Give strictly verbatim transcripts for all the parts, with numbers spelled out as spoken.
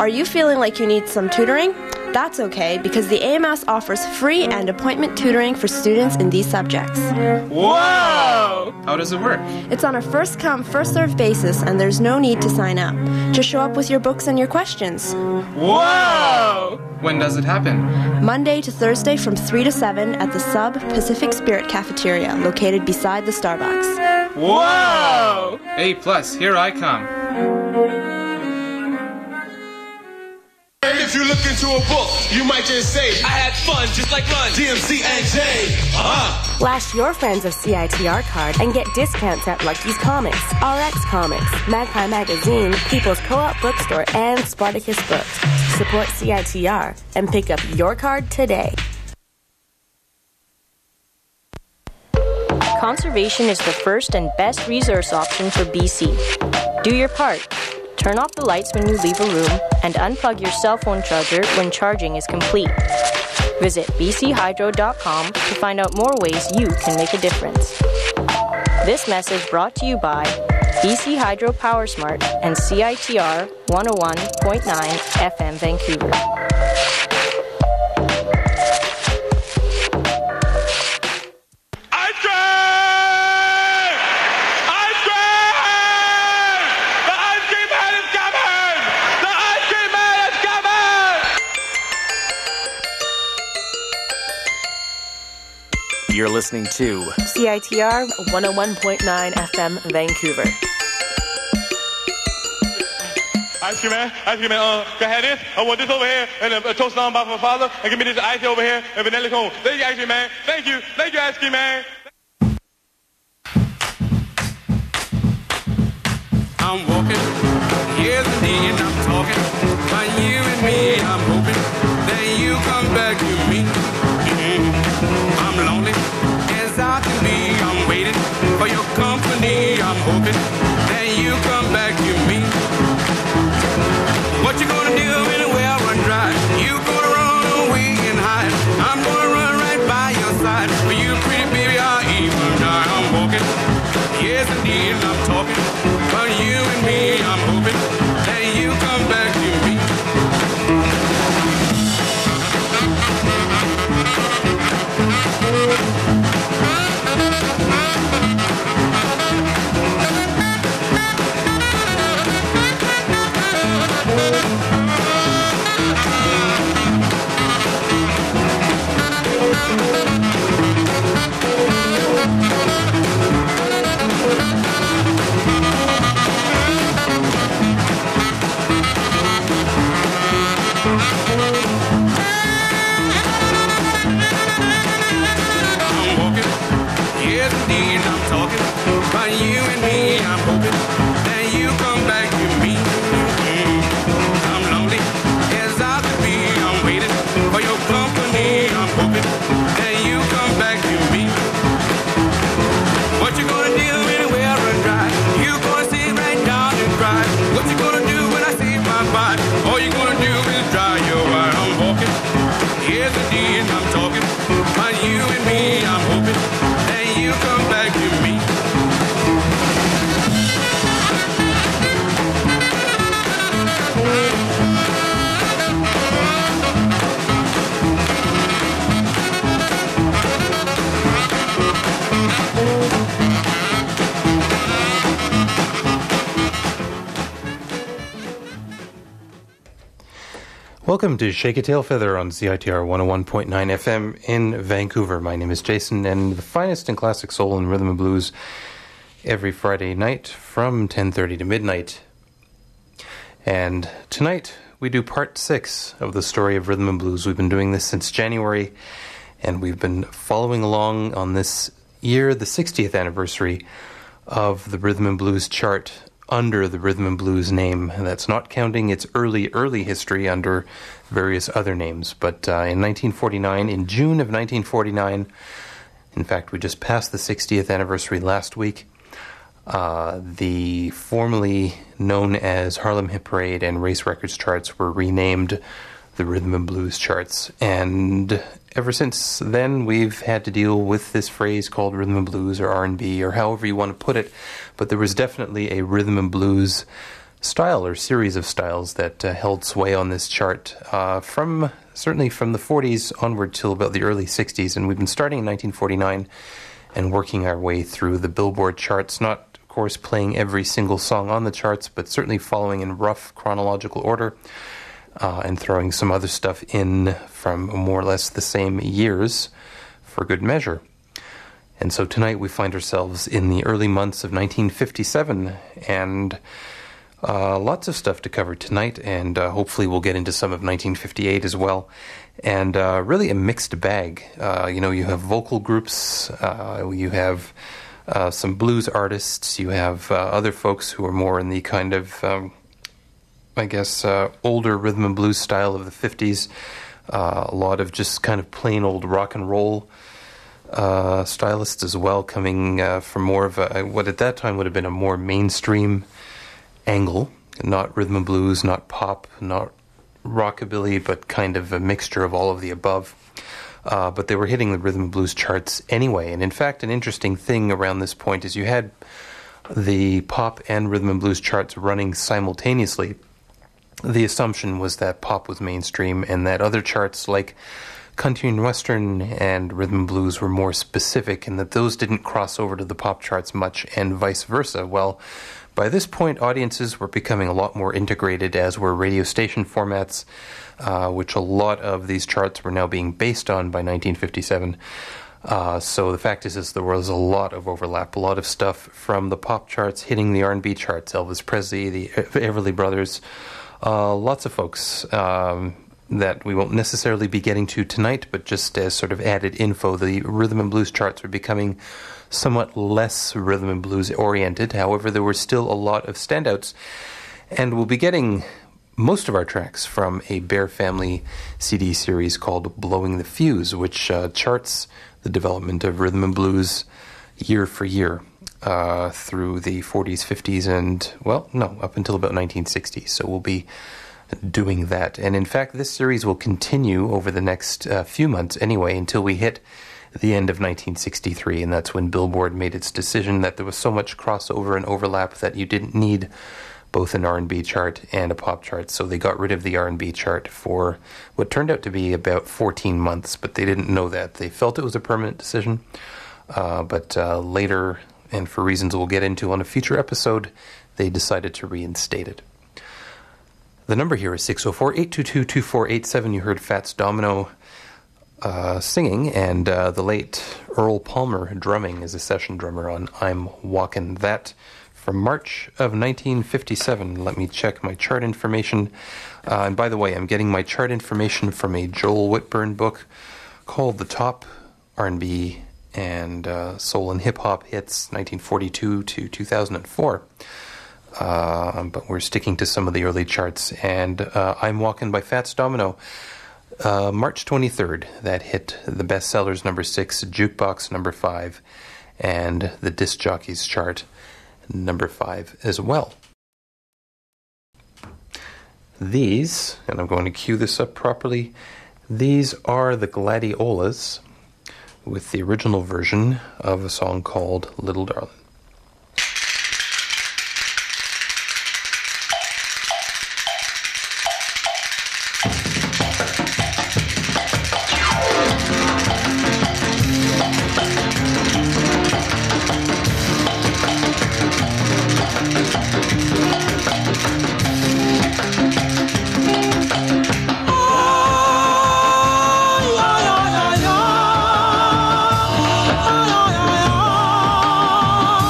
Are you feeling like you need some tutoring? That's okay, because the A M S offers free and appointment tutoring for students in these subjects. Whoa! How does it work? It's on a first-come, first-served basis, and there's no need to sign up. Just show up with your books and your questions. Whoa! When does it happen? Monday to Thursday from three to seven at the Sub Pacific Spirit Cafeteria, located beside the Starbucks. Whoa! A plus, here I come. And if you look into a book, you might just say, I had fun just like Run, D M C and J. Uh-huh. Flash your friends of C I T R card and get discounts at Lucky's Comics, R X Comics, Magpie Magazine, People's Co-op Bookstore, and Spartacus Books. Support C I T R and pick up your card today. Conservation is the first and best resource option for B C. Do your part. Turn off the lights when you leave a room and unplug your cell phone charger when charging is complete. Visit b c hydro dot com to find out more ways you can make a difference. This message brought to you by B C Hydro PowerSmart and C I T R one oh one point nine F M Vancouver. You're listening to C I T R one oh one point nine F M Vancouver. Ice cream man, ice cream man, uh, can I have this? I want this over here, and a, a toast on by my father, and give me this ice over here, and vanilla cone. Thank you, ice cream man. Thank you, thank you, ice cream man. I'm walking, here's the D, and I'm talking. By you and me, I'm hoping that you come back to me. Mm-hmm. I'm lonely, as I can be. I'm waiting for your company. I'm hoping that you come back to me. What you gonna do when the well run dry? You gonna run away and hide. I'm gonna run right by your side. For you, pretty baby, I'll even die. I'm walking, yes indeed, I'm talking. But you and me, I'm hoping that you come back to me. But you and me, I'm hoping that you come back to me. Mm-hmm. I'm lonely, as I could be. I'm waiting for your company. I'm hoping that you come back to me. What you gonna do when the well run dry? You gonna sit right down and cry. What you gonna do when I see my body? All you gonna do is dry your eye. I'm walking, yes indeed, I'm talking. But you and me, I'm hoping that you come back to me. Welcome to Shake a Tail Feather on C I T R one oh one point nine F M in Vancouver. My name is Jason, and the finest in classic soul and rhythm and blues every Friday night from ten thirty to midnight. And tonight we do part six of the story of rhythm and blues. We've been doing this since January, and we've been following along on this year, the sixtieth anniversary of the Rhythm and Blues chart under the Rhythm and Blues name. And that's not counting its early, early history under various other names. But uh, in nineteen forty-nine, in June of nineteen forty-nine, in fact, we just passed the sixtieth anniversary last week, uh, the formerly known as Harlem Hit Parade and Race Records charts were renamed the Rhythm and Blues charts. And ever since then, we've had to deal with this phrase called rhythm and blues or R and B or however you want to put it. But there was definitely a rhythm and blues style or series of styles that uh, held sway on this chart uh, from certainly from the forties onward till about the early sixties, and we've been starting in nineteen forty-nine and working our way through the Billboard charts, not of course playing every single song on the charts, but certainly following in rough chronological order uh, and throwing some other stuff in from more or less the same years for good measure. And so tonight we find ourselves in the early months of nineteen fifty-seven, and uh, lots of stuff to cover tonight, and uh, hopefully we'll get into some of nineteen fifty-eight as well. And uh, really a mixed bag. Uh, you know, you have vocal groups, uh, you have uh, some blues artists, you have uh, other folks who are more in the kind of, um, I guess, uh, older rhythm and blues style of the fifties. Uh, a lot of just kind of plain old rock and roll Uh, stylists as well, coming uh, from more of a, what at that time would have been a more mainstream angle, not rhythm and blues, not pop, not rockabilly, but kind of a mixture of all of the above. Uh, but they were hitting the rhythm and blues charts anyway. And in fact, an interesting thing around this point is you had the pop and rhythm and blues charts running simultaneously. The assumption was that pop was mainstream and that other charts like country and western and rhythm and blues were more specific, and that those didn't cross over to the pop charts much, and vice versa. Well, by this point, audiences were becoming a lot more integrated, as were radio station formats, uh, which a lot of these charts were now being based on by nineteen fifty-seven. Uh, so the fact is, is there was a lot of overlap, a lot of stuff from the pop charts hitting the R and B charts, Elvis Presley, the Everly Brothers, uh, lots of folks, um, that we won't necessarily be getting to tonight, but just as sort of added info, the rhythm and blues charts were becoming somewhat less rhythm and blues oriented. However, there were still a lot of standouts, and we'll be getting most of our tracks from a Bear Family C D series called Blowing the Fuse, which uh, charts the development of rhythm and blues year for year uh, through the forties, fifties, and, well, no, up until about nineteen sixty. So we'll be doing that. And in fact, this series will continue over the next uh, few months anyway, until we hit the end of nineteen sixty-three, and that's when Billboard made its decision that there was so much crossover and overlap that you didn't need both an R and B chart and a pop chart. So they got rid of the R and B chart for what turned out to be about fourteen months, but they didn't know that. They felt it was a permanent decision, uh, but uh, later, and for reasons we'll get into on a future episode, they decided to reinstate it. The number here is six oh four, eight two two, two four eight seven. You heard Fats Domino uh, singing, and uh, the late Earl Palmer drumming as a session drummer on I'm Walkin' That from March of nineteen fifty-seven. Let me check my chart information. Uh, and by the way, I'm getting my chart information from a Joel Whitburn book called The Top R and B and uh, Soul and Hip Hop Hits nineteen forty-two to two thousand four. Uh, but we're sticking to some of the early charts, and uh, I'm Walkin' by Fats Domino. Uh, March twenty-third, that hit the bestsellers number six, Jukebox number five, and the Disc Jockeys chart number five as well. These, and I'm going to cue this up properly, these are the Gladiolas with the original version of a song called Little Darlin'. Oh,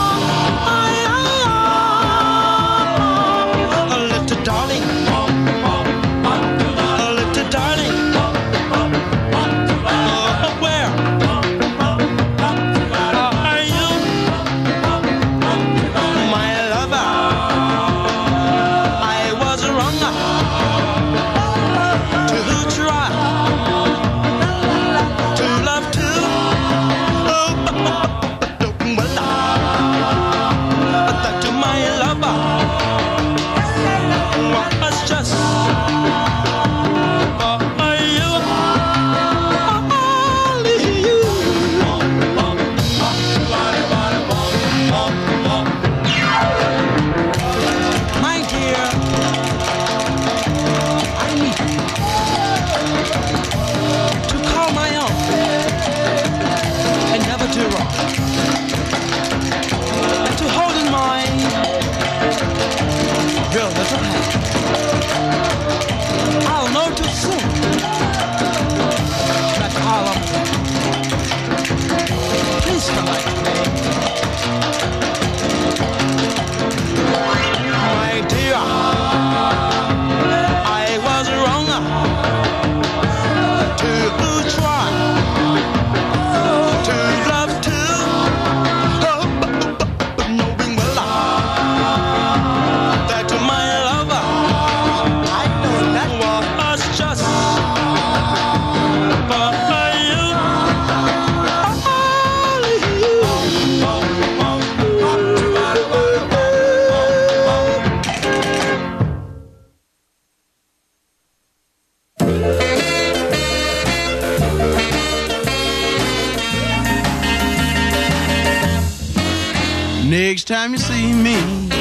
Next time you see me,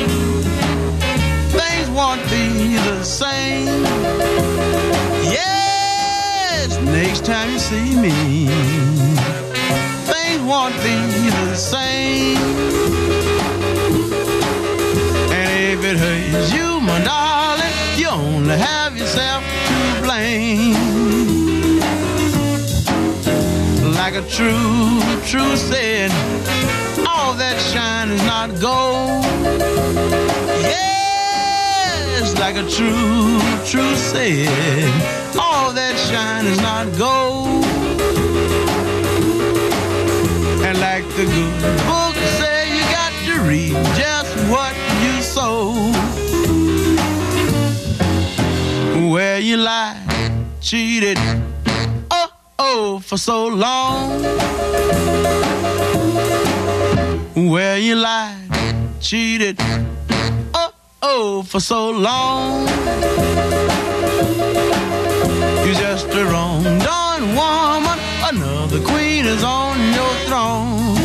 things won't be the same. Yes, next time you see me, things won't be the same. And if it hurts you, my darling, you only have yourself to blame. Like a true, true said, all that shine is not gold. Yes, like a true, true said, all that shine is not gold. And like the good book said, you got to reap just what you sow. Where you lied, cheated, oh, oh, for so long. Where you lied, cheated, oh, oh, for so long. You're just a wrong done woman, another queen is on your throne.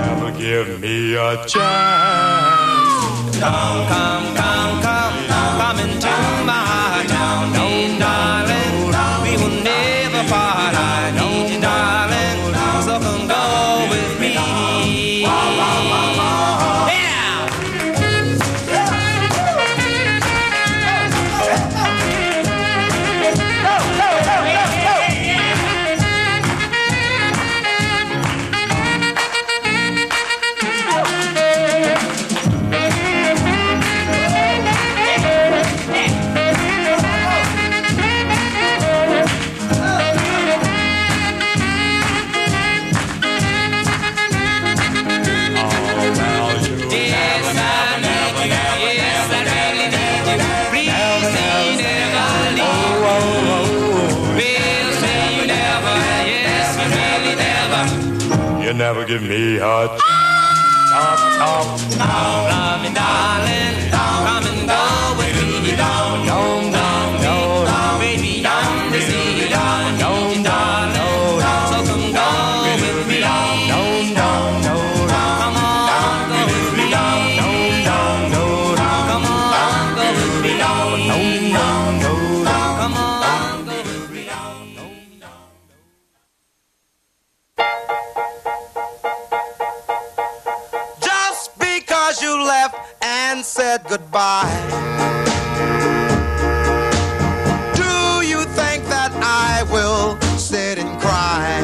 never give me a chance. Come, come, come, come, come into my heart. No, darling, we will never part. I need you, darling, so come go with me. You never give me a chance. Talk, talk, talk, love me, darling. Come and go with me. Don't, don't, don't, don't, baby, I'm the sea. Don't, don't, don't, so come go with me. Don't, don't, don't, come on, go with me. Don't, don't, don't, come on, go with me. Don't, don't, don't, come on, go with me. You left and said goodbye. Do you think that I will sit and cry?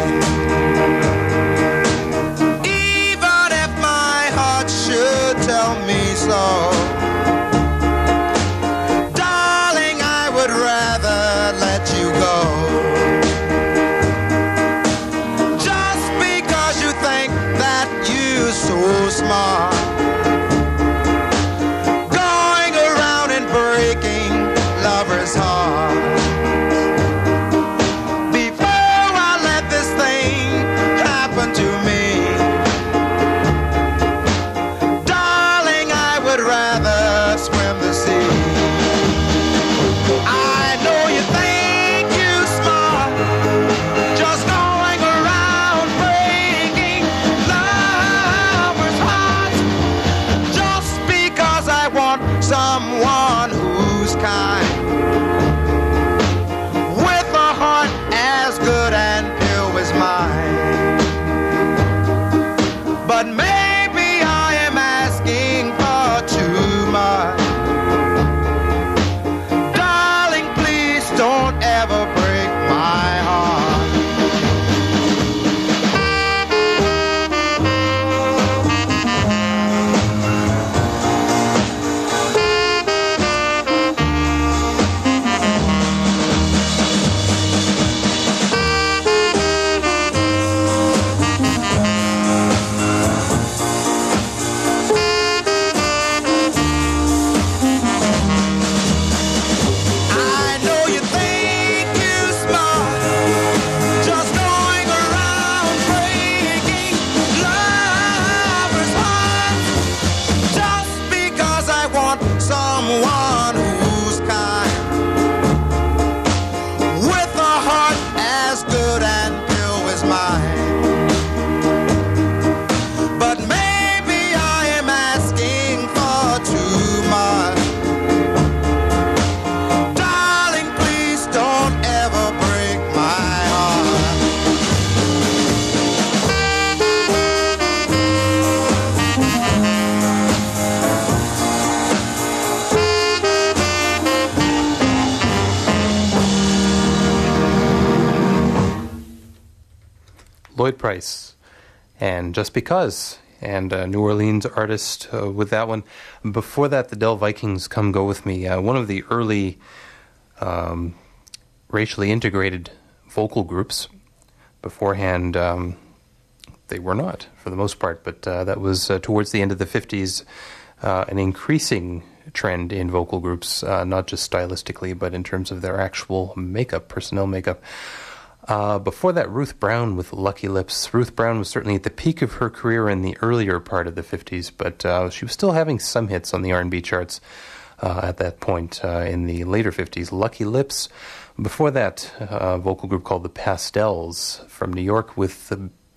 Even if my heart should tell me so, darling, I would rather let you go. Just because you think that you're so smart, lover's heart. Before I let this thing happen to me, darling, I would rather swim the sea. I know you think you're smart, just going around breaking lovers' hearts, just because I want someone who's kind, with a heart as good and pure as mine. But maybe I am asking for too much. Darling, please don't ever break my heart. Someone who's kind, with a heart as good and pure as mine. But maybe I am asking for too much. Darling, please don't ever break my heart. Lloyd Price, and Just Because, and a New Orleans artist uh, with that one. Before that, the Del Vikings, Come Go With Me, uh, one of the early um, racially integrated vocal groups. Beforehand, um, they were not, for the most part, but uh, that was uh, towards the end of the fifties, uh, an increasing trend in vocal groups, uh, not just stylistically, but in terms of their actual makeup, personnel makeup. Uh, before that, Ruth Brown with Lucky Lips. Ruth Brown was certainly at the peak of her career in the earlier part of the fifties, but uh, she was still having some hits on the R and B charts uh, at that point uh, in the later fifties. Lucky Lips. Before that, a vocal group called the Pastels from New York with the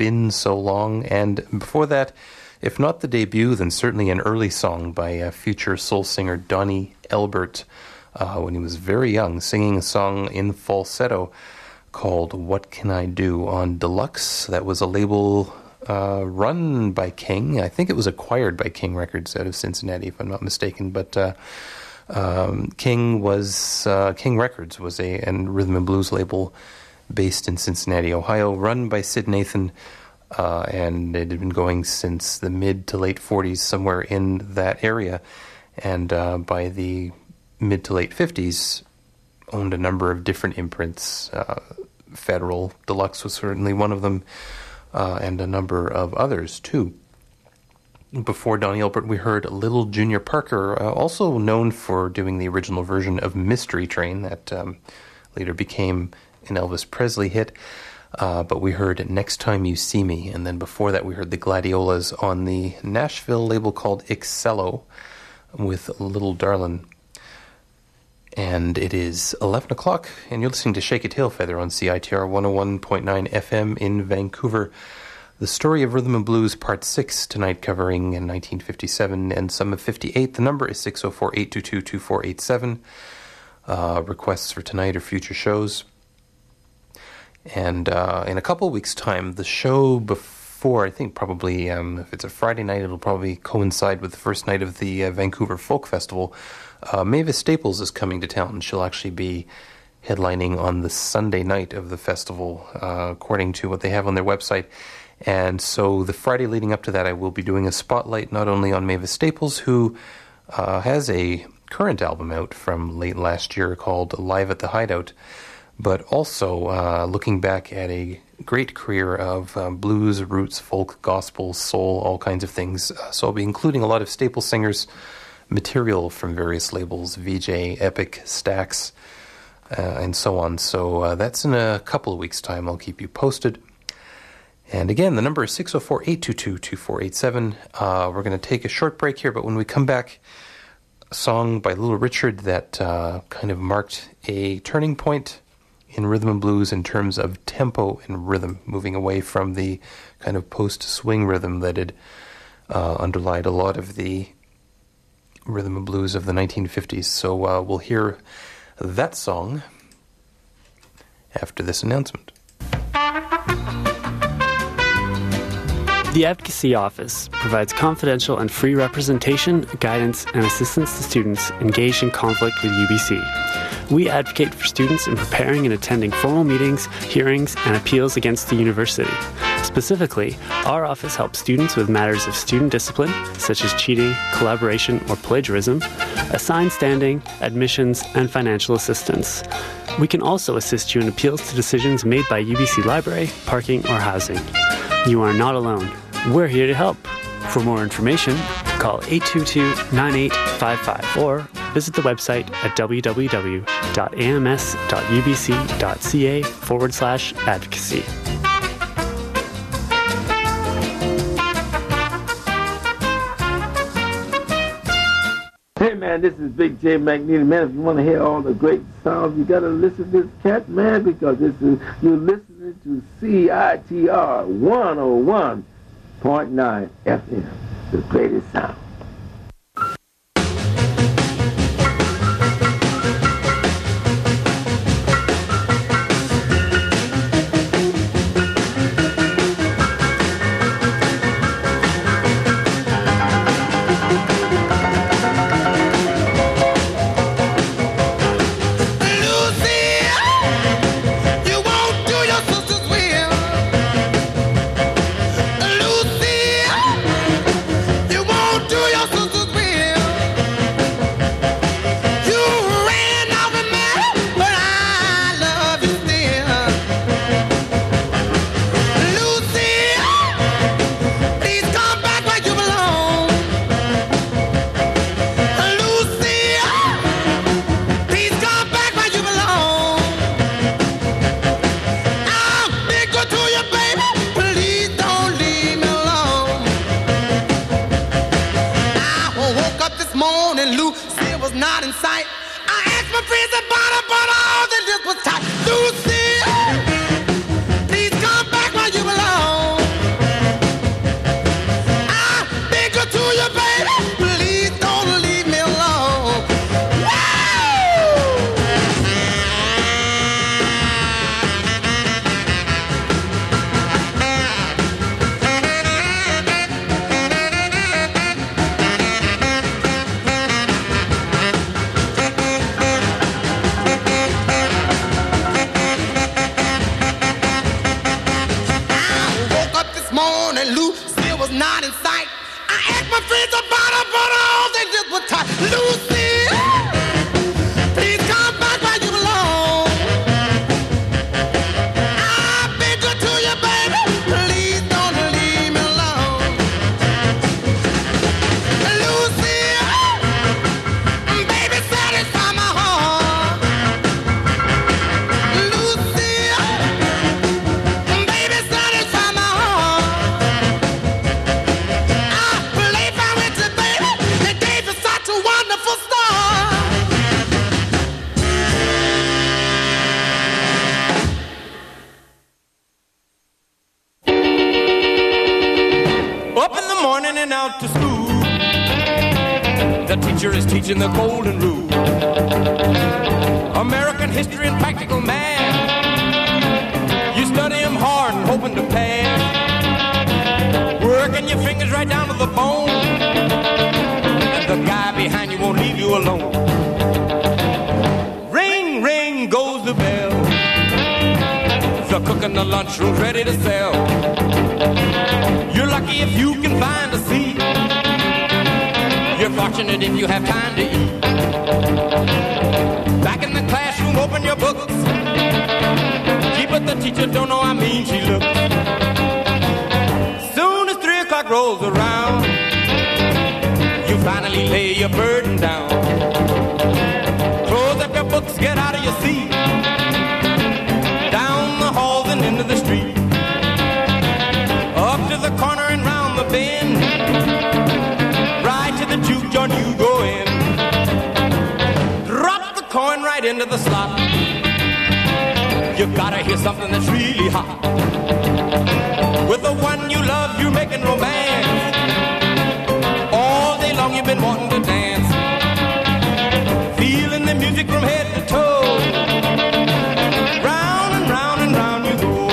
Been So Long. And before that, if not the debut, then certainly an early song by uh, future soul singer Donnie Elbert uh, when he was very young, singing a song in falsetto called What Can I Do on Deluxe. That was a label uh, run by King. I think it was acquired by King Records out of Cincinnati, if I'm not mistaken. But uh, um, King was uh, King Records was a and rhythm and blues label based in Cincinnati, Ohio, run by Sid Nathan, uh, and it had been going since the mid to late forties, somewhere in that area. And uh, by the mid to late fifties, owned a number of different imprints. Uh, Federal Deluxe was certainly one of them, uh, and a number of others too. Before Donnie Elbert, we heard Little Junior Parker, uh, also known for doing the original version of Mystery Train that um, later became an Elvis Presley hit. Uh, but we heard Next Time You See Me, and then before that we heard the Gladiolas on the Nashville label called Excello with Little Darlin'. And it is eleven o'clock, and you're listening to Shake a Tail Feather on C I T R one oh one point nine F M in Vancouver. The Story of Rhythm and Blues Part six tonight, covering in nineteen fifty-seven and some of fifty-eight. The number is six oh four, eight two two, two four eight seven. Uh, requests for tonight or future shows. And uh, in a couple of weeks' time, the show before, I think probably, um, if it's a Friday night, it'll probably coincide with the first night of the uh, Vancouver Folk Festival. Uh, Mavis Staples is coming to town. She'll actually be headlining on the Sunday night of the festival, uh, according to what they have on their website. And so the Friday leading up to that, I will be doing a spotlight not only on Mavis Staples, who uh, has a current album out from late last year called Live at the Hideout, but also uh, looking back at a great career of um, blues, roots, folk, gospel, soul, all kinds of things. Uh, so I'll be including a lot of Staple Singers material from various labels, V J, Epic, Stax, uh, and so on. So uh, that's in a couple of weeks' time. I'll keep you posted. And again, the number is six oh four, eight two two, two four eight seven. Uh, we're going to take a short break here, but when we come back, a song by Little Richard that uh, kind of marked a turning point in rhythm and blues in terms of tempo and rhythm, moving away from the kind of post-swing rhythm that had uh, underlied a lot of the rhythm and blues of the nineteen fifties. So uh, we'll hear that song after this announcement. The Advocacy Office provides confidential and free representation, guidance, and assistance to students engaged in conflict with U B C. We advocate for students in preparing and attending formal meetings, hearings, and appeals against the university. Specifically, our office helps students with matters of student discipline, such as cheating, collaboration, or plagiarism, assigned standing, admissions, and financial assistance. We can also assist you in appeals to decisions made by U B C Library, parking, or housing. You are not alone. We're here to help. For more information, call eight two two, nine eight five five or visit the website at www.ams.ubc.ca forward slash advocacy. Hey man, this is Big J McNeely. Man, if you want to hear all the great sounds, you gotta listen to this cat, man, because this is you're listening to C I T R one oh one point nine F M, the greatest sound. Lucy, please come back where you belong. feet about her, but all they did was tie. Lucy, please come back where you belong. I beg you to you, baby, please don't leave me alone. Lucy, baby, satisfy my heart. Lucy, baby, satisfy my heart. I believe I'm with you, baby. The days are such a wonderful start. Up in the morning and out to school. The teacher is teaching the golden rule. American history and practical math. You study them hard and hoping to pass. Working your fingers right down to the bone. And the guy behind you won't leave you alone. Ring, ring goes the bell. The cook in the lunchroom's ready to sell. You're lucky if you can find a seat. You're fortunate if you have time to eat. Back in the classroom, open your books. Gee, but the teacher don't know how mean she looks. Soon as three o'clock rolls around, you finally lay your burden down. Close up your books, get out of your seat. Down the halls and into the street. Up to the corner and round the bend. Right to the juke joint you go in. Drop the coin right into the slot. You gotta hear something that's really hot. With the one you love, you're making romance. All day long you've been wanting to dance. Feeling the music from head to toe. Round and round and round you go.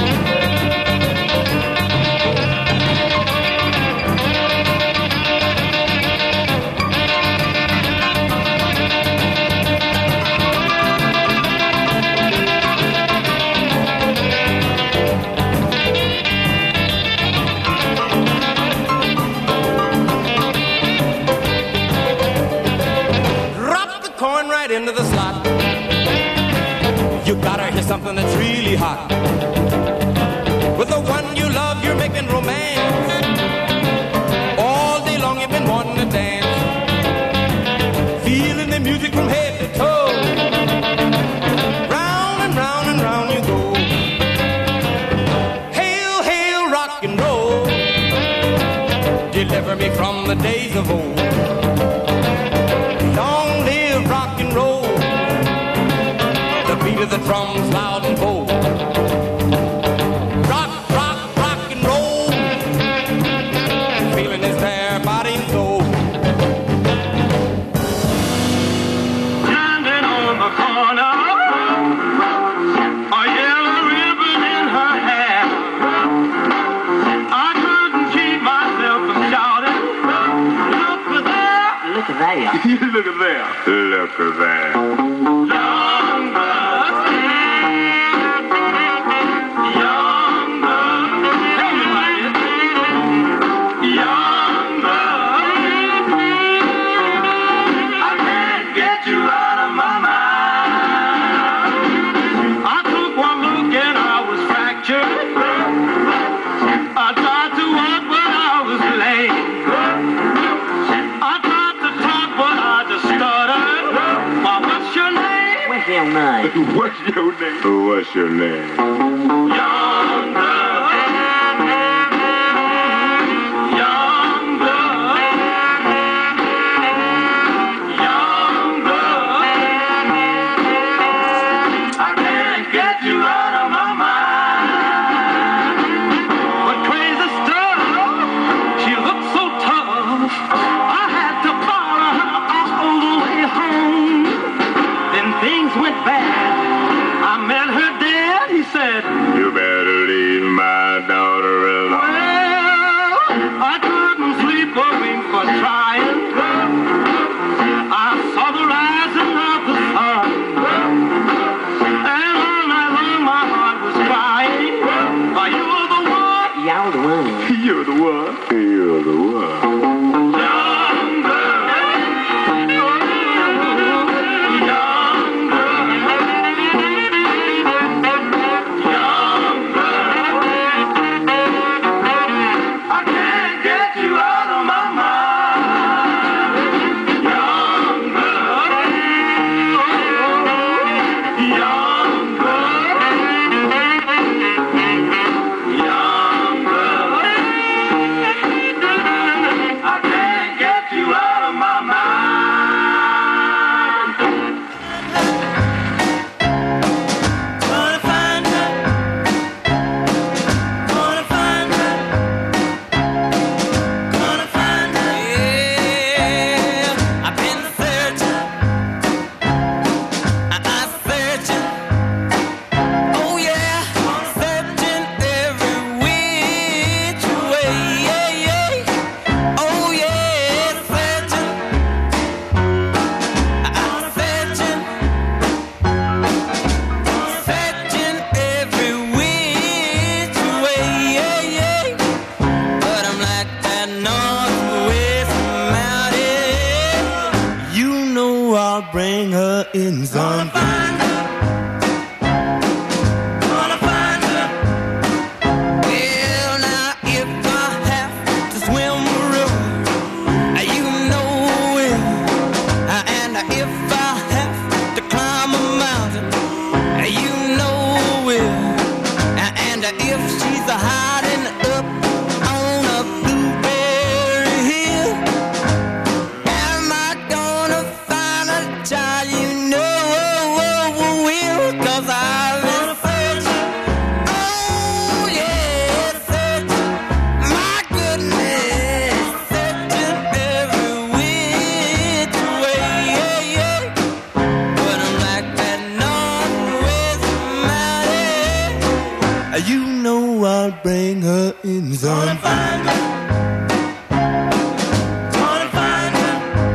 Into the slot. You gotta hear something that's really hot. With the one you love, you're making romance. All day long you've been wanting to dance. Feeling the music from head to toe. Round and round and round you go. Hail, hail, rock and roll. Deliver me from the days of old. Long live rock and roll. The beat of the drums loud and bold. Rock, rock, rock and roll. Feeling is there, body and soul. Standing on the corner, a yellow ribbon in her hair. I couldn't keep myself from shouting. Look at there. Look at there. Look at there. Look at that. What's your name? What's your name? Young blood. Young blood. Young blood. I can't get you out of my mind. But crazy stuff, she looked so tough. I had to follow her all the way home. Then things went bad. I met her dad, he said, You better leave my daughter alone. well, I couldn't sleep a wink for trying. I saw the rising of the sun. And all night long my heart was crying. Are you the one? You're the one. You're the one. You're the one. Young I'll bring her in someday. Bring her in some find her. Wanna find her.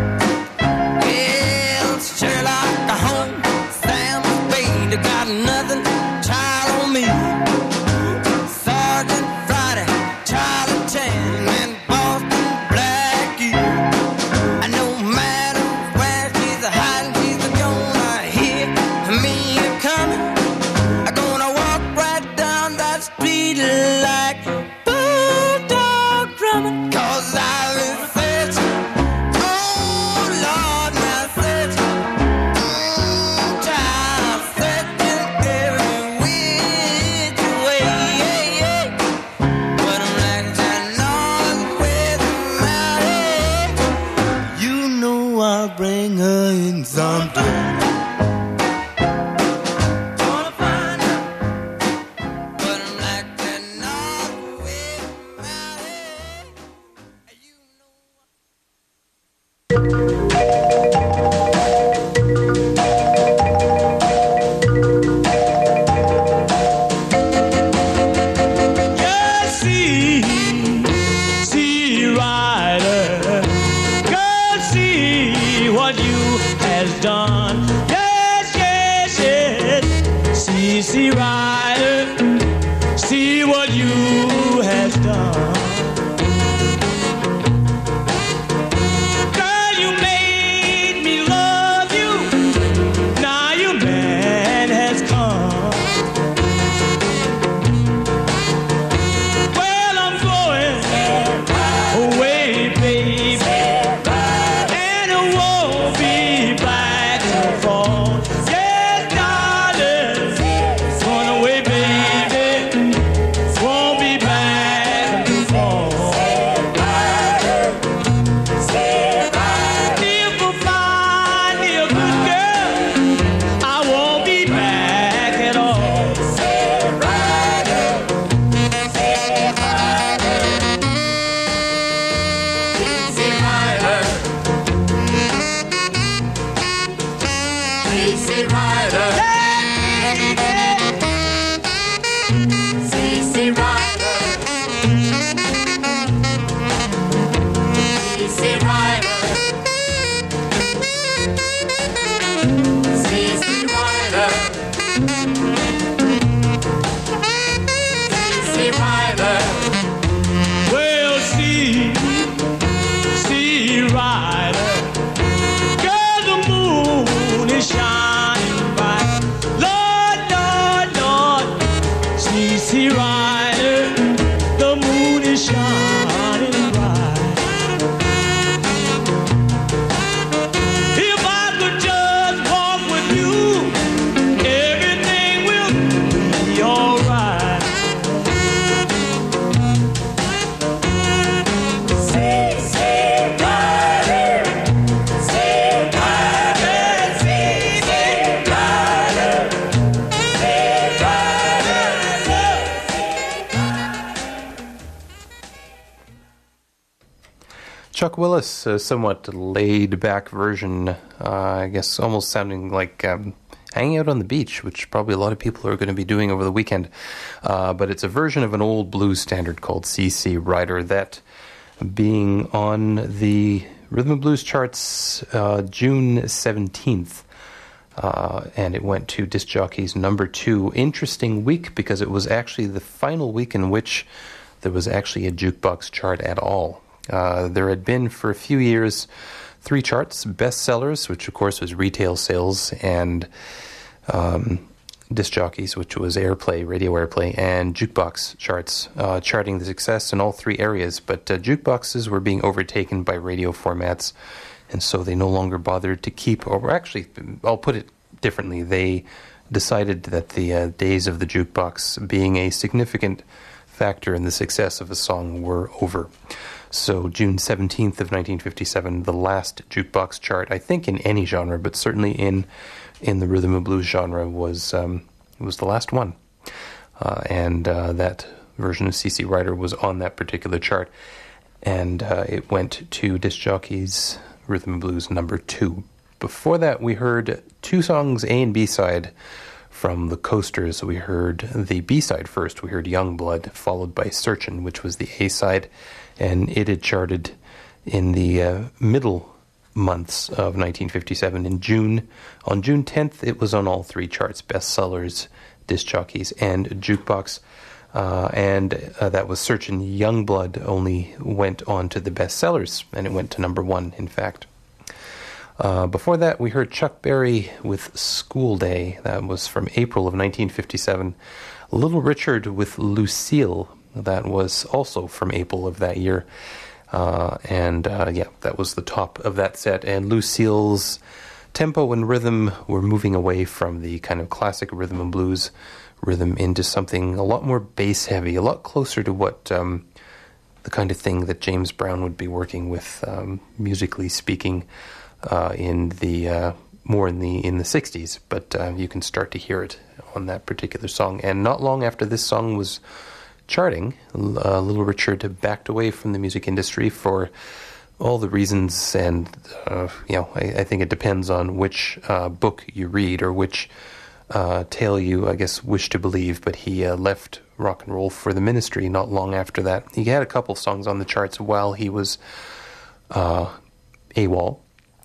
Yeah, Sherlock Holmes, Sam Spade, got nothing, child on me. Sergeant Friday, Charlie Chan, and Boston Blackie. No matter where she's hiding, she's gonna hear me coming. I'm gonna walk right down that street like bulldog drumming. 'Cause I've been searching, oh Lord, now searching, mm, child, searching every which way, yeah, yeah. But I'm like that north with mountain. You know I'll bring her in someday. Chuck Willis, a somewhat laid-back version, uh, I guess almost sounding like um, hanging out on the beach, which probably a lot of people are going to be doing over the weekend. Uh, but it's a version of an old blues standard called C C Rider that, being on the Rhythm and Blues charts uh, June seventeenth, uh, and it went to Disc Jockey's number two. Interesting week because it was actually the final week in which there was actually a jukebox chart at all. Uh, there had been for a few years three charts: bestsellers, which of course was retail sales, and um, disc jockeys, which was airplay, radio airplay, and jukebox charts, uh, charting the success in all three areas. But uh, jukeboxes were being overtaken by radio formats, and so they no longer bothered to keep, or actually, I'll put it differently, they decided that the uh, days of the jukebox being a significant factor in the success of a song were over. So June seventeenth of nineteen fifty-seven, the last jukebox chart, I think in any genre, but certainly in in the rhythm and blues genre, was um, was the last one. Uh, and uh, that version of C C Rider was on that particular chart. And uh, it went to Disc Jockey's Rhythm and Blues number two. Before that, we heard two songs, A and B side, from the Coasters. We heard the B side first. We heard Youngblood, followed by Searchin', which was the A side. And it had charted in the uh, middle months of nineteen fifty-seven. In June, on June tenth, it was on all three charts: bestsellers, disc jockeys, and jukebox. Uh, and uh, that was Searchin'. Youngblood only went on to the bestsellers, and it went to number one, in fact. Uh, before that, we heard Chuck Berry with School Day. That was from April of nineteen fifty-seven. Little Richard with Lucille. That was also from April of that year. Uh, and, uh, yeah, that was the top of that set. And Lucille's tempo and rhythm were moving away from the kind of classic rhythm and blues rhythm into something a lot more bass-heavy, a lot closer to what um, the kind of thing that James Brown would be working with, um, musically speaking, uh, in the uh, more in the in the sixties. But uh, you can start to hear it on that particular song. And not long after this song was charting, uh, Little Richard backed away from the music industry for all the reasons, and uh, you know, I, I think it depends on which uh, book you read or which uh, tale you, I guess, wish to believe. But he uh, left rock and roll for the ministry not long after that. He had a couple songs on the charts while he was uh, AWOL,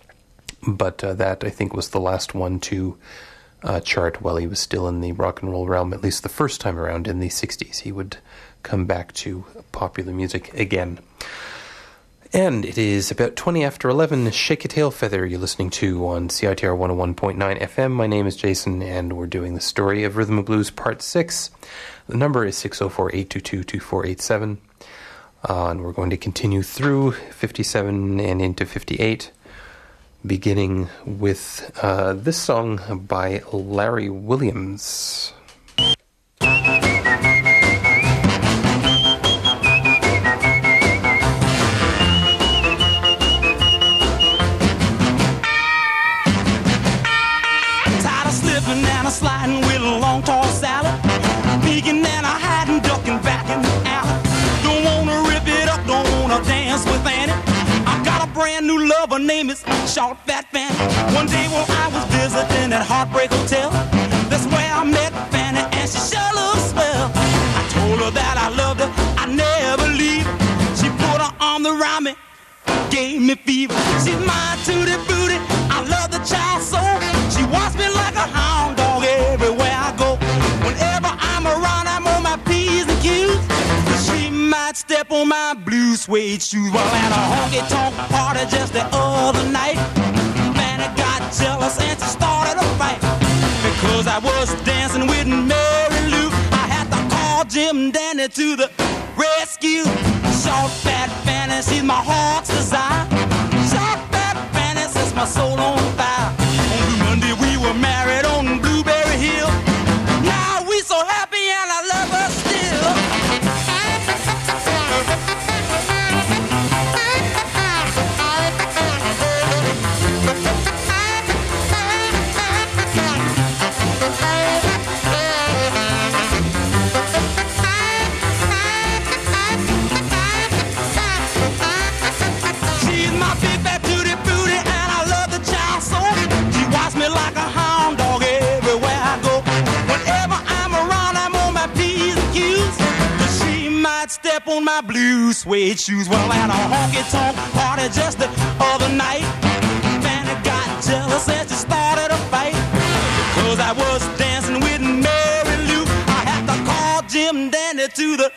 but uh, that I think was the last one to Uh, chart while he was still in the rock and roll realm, at least the first time around in the sixties. He would come back to popular music again. And it is about twenty after eleven. Shake a Tail Feather you're listening to on C I T R one oh one point nine F M. My name is Jason, and we're doing the story of Rhythm and Blues Part six. The number is six oh four, eight two two, two four eight seven. Uh, and we're going to continue through fifty-seven and into fifty-eight, beginning with uh, this song by Larry Williams. Tired of slipping and a sliding with a long tall salad, peeking and a hiding, ducking back in the alley. Don't wanna rip it up, don't wanna dance with Annie. I got a brand new lover, her name is Short Fat Fanny. One day when I was visiting at Heartbreak Hotel, that's where I met Fanny, and she sure looks swell. I told her that I loved her, I never leave her. She put her arm around me, gave me fever. She's my tutti booty, I love the child so. She wants me like a hound dog everywhere I go. Whenever I'm around, I'm on my P's and Q's. But she might step on my blue suede shoes. Well, at a honky-tonk party just the other night, Fanny got jealous and she started a fight. Because I was dancing with Mary Lou, I had to call Jim Dandy to the rescue. Short Fat Fanny, she's my heart's desire. Short Fat Fanny sets my soul on fire. On Blue Monday we were married on Blueberry Hill. Now we so happy and I love her still. She's my big fat tutti booty and I love the child so. She walks me like a hound dog everywhere I go. Whenever I'm around, I'm on my P's and Q's. But she might step on my blue suede shoes. Well, at a honky-tonk party just the other night, Fanny got jealous and she started a fight. Because I was dancing with Mary Lou, I had to call Jim Dandy to the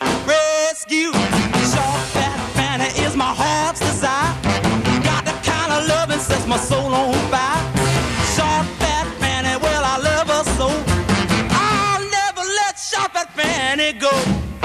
rescue. Short Fat Fanny is my heart's desire. Got the kind of loving my soul on fire. Short, fat Fanny, well, I love her so. I'll never let short, fat Fanny go.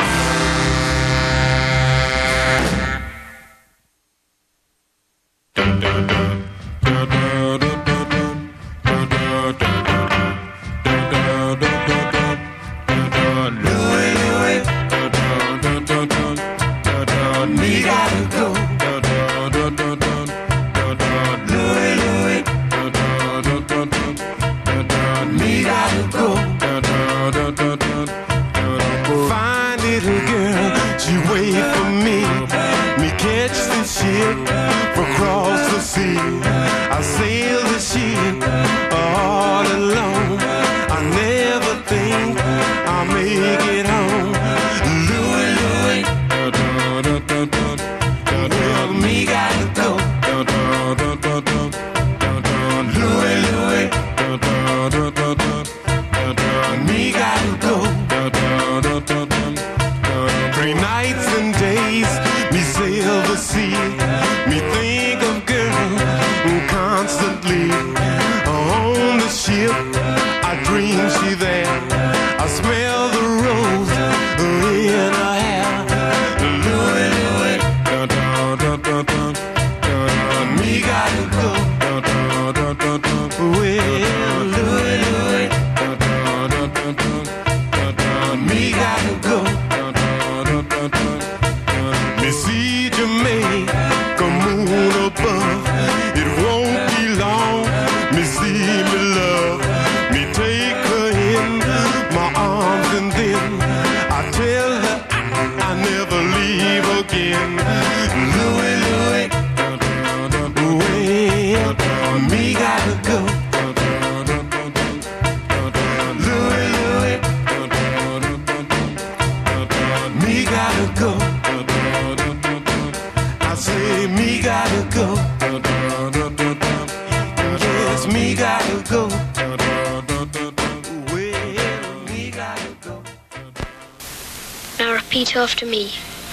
After me.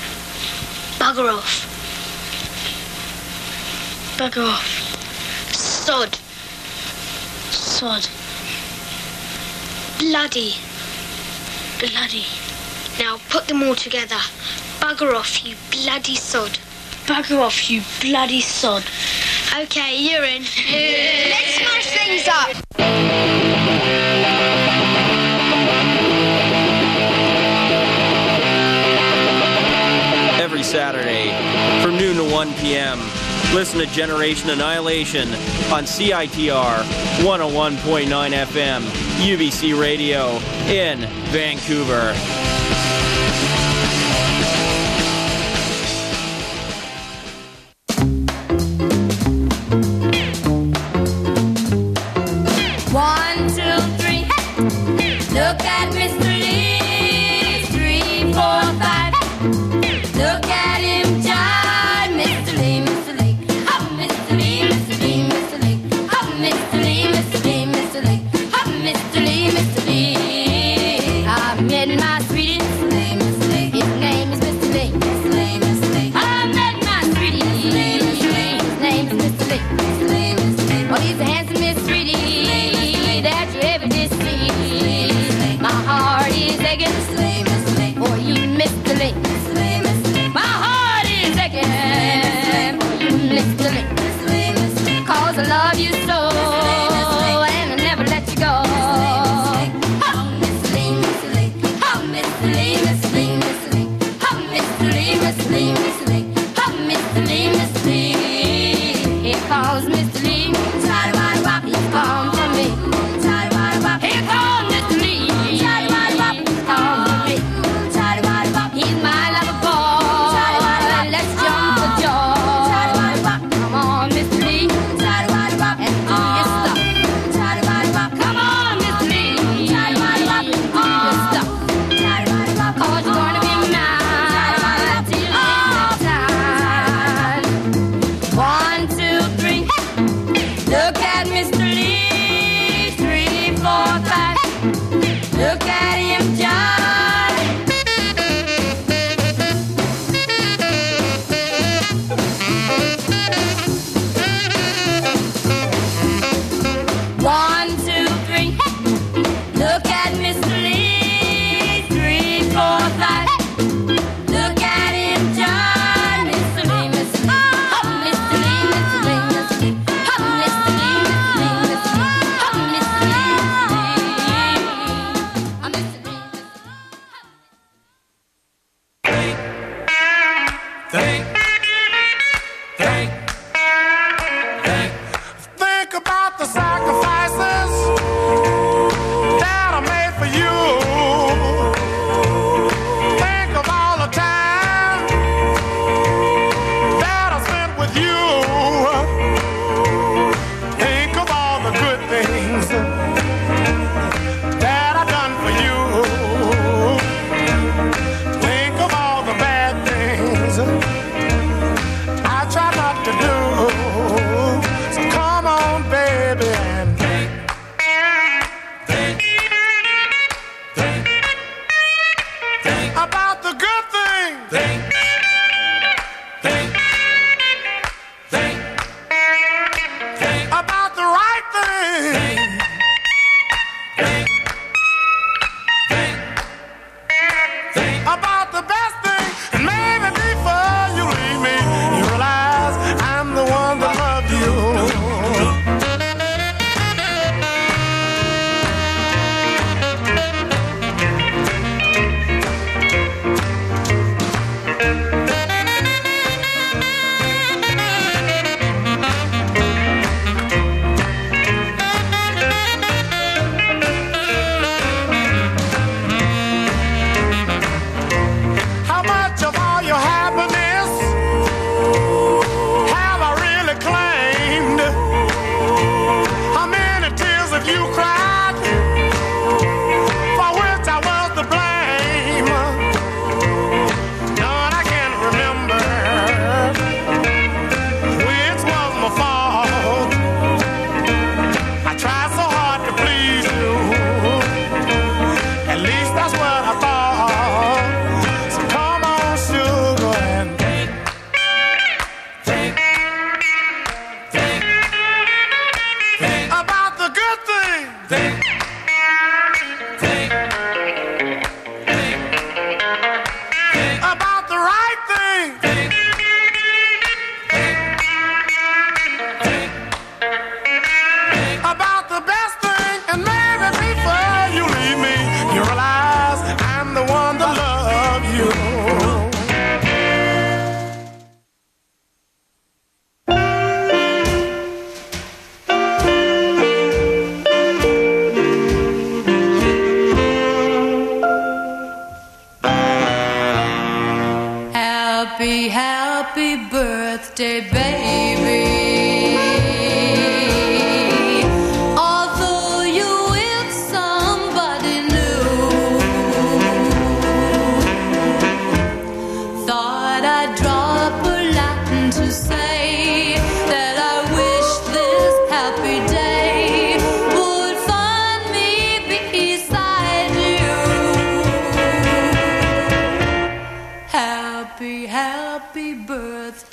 Bugger off. Bugger off. Sod. Sod. Bloody. Bloody. Now put them all together. Bugger off, you bloody sod. Bugger off, you bloody sod. Okay, you're in. Let's smash things up. Every Saturday from noon to one p.m. Listen to Generation Annihilation on C I T R one oh one point nine F M, U B C Radio in Vancouver. One, two, three. Look at Mister Lee. Three, four, five. Look at him jive, Mister Lee, Mister Lee. Hop, Mister Lee, Mister Lee, Mister Lee. Hop, Mister Lee, Mister Lee, Mister Lee. Hop, Mister Lee, Mister Lee. I met my sweetie, Mister Lee, Mister Lee. His name is Mister Lee, Mister Lee, Mister Lee. I met my sweetie, Mister Lee, Mister Lee. His name is Mister Lee, Mister Lee, Mister Lee. Oh, he's the handsomest sweetie that you ever did see. My heart is aching, Mister Lee, Mister Lee. For you, Mister Lee. My heart is aching for you, Mister Lee. Cause I love you so, and I never let you go. Oh, Mister Lee, Mister Lee. Oh, Mister Lee, Mister Lee, Mister Lee. Oh, Mister Lee, Mister Lee, Mister Lee. Oh, Mister Lee, Mister Lee. Here comes Mister Lee. Try-to-wide-wop, he's come for me. Try-to-wide-wop. Here comes Mister Lee. Try-to-wide-wop, he's come for me. Try-to-wide-wop, he's my lover boy. Let's jump for joy. Come on, Mister Lee. And do your stuff. Come on, Mister Lee. And do your stuff. Cause you're gonna be mine till the end of time. One, two, three.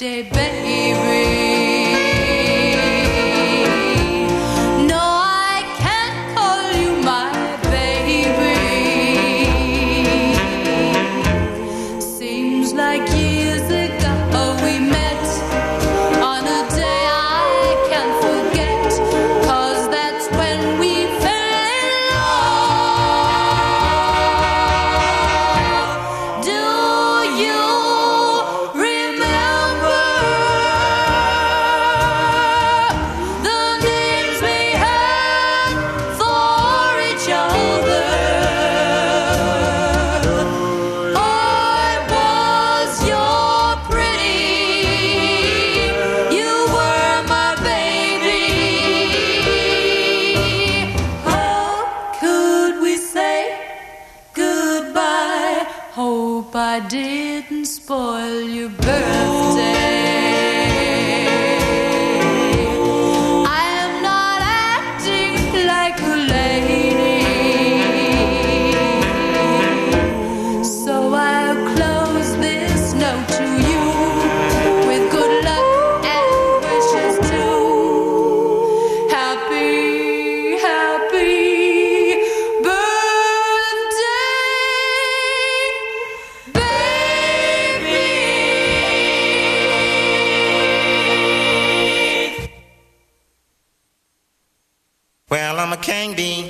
birthday, baby. No, I can't call you my baby. Seems like years ago we met on a day I can't forget, 'cause that's when we fell in love. Do you remember the names we had for each other? I was your pretty, you were my baby. How could we say goodbye? Hope I didn't spoil your birthday. I am not acting like a lady, so I'll close this note to you with good luck and wishes too. Happy, happy birthday, baby. Well, I'm a king bee,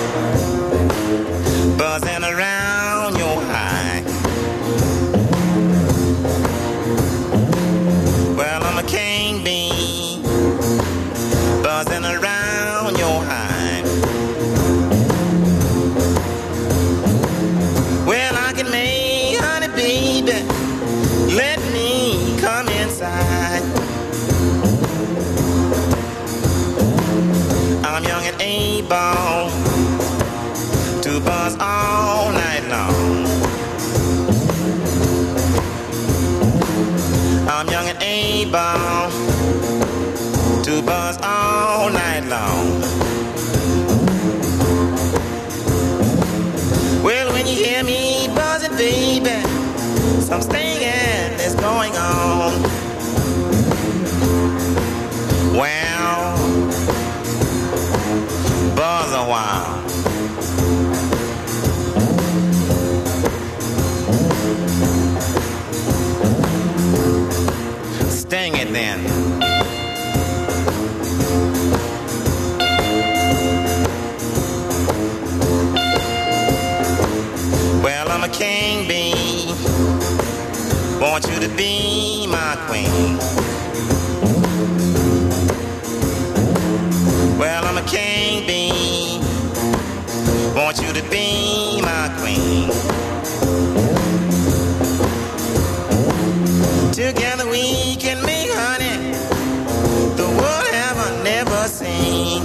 buzzing around your hive. Well, I'm a king bee, buzzing around your hive. Well, I can make honey, baby, let me come inside. I'm young and able to buzz all night long. I'm young and able to buzz all night long. Well, when you hear me buzzing, baby, some stinging is going on. Well, buzz a while. Sting it then. Well, I'm a king bee, want you to be my queen. Well, I'm a king bee, want you to be my queen. Together we can make honey the world ever never seen.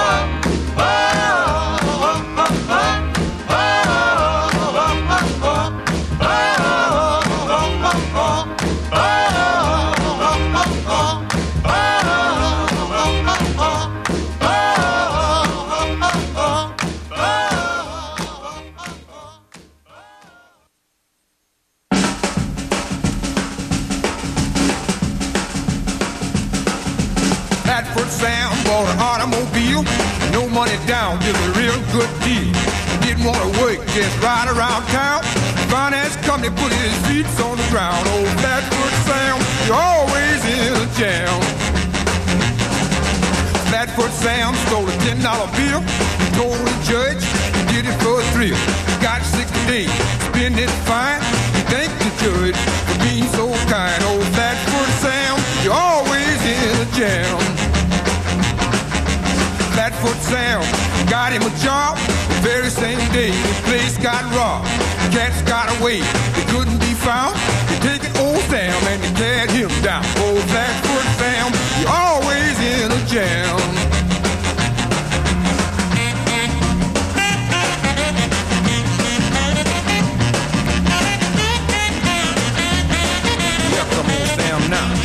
Flatfoot Sam bought an automobile, no money down, just a real good deal. Didn't want to work, just ride around town. Finance company put his feet on the ground. Old Flatfoot Sam, you're always in a jam. Flatfoot Sam stole a ten dollar bill. He told the judge he did it for a thrill. Got sixty days, spend it fine. He thanked the judge for being so kind. Old Flatfoot Sam, you're always in a jam. Flatfoot Sam got him a job. The very same day the place got robbed. Cats got away, they couldn't be found. They take it old Sam and they carried him down. Old Flatfoot Sam, you're always in a jam. Yeah, come on, Sam, now.